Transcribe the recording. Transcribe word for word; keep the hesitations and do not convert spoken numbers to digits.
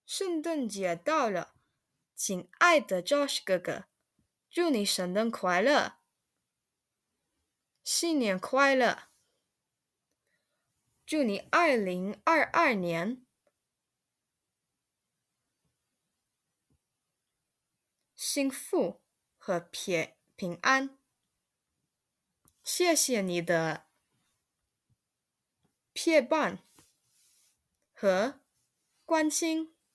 圣诞节到了，亲爱的 Josh 哥哥，祝你圣诞快乐，新年快乐！祝你二零二二年幸福和平平安。谢谢你的陪伴和关心。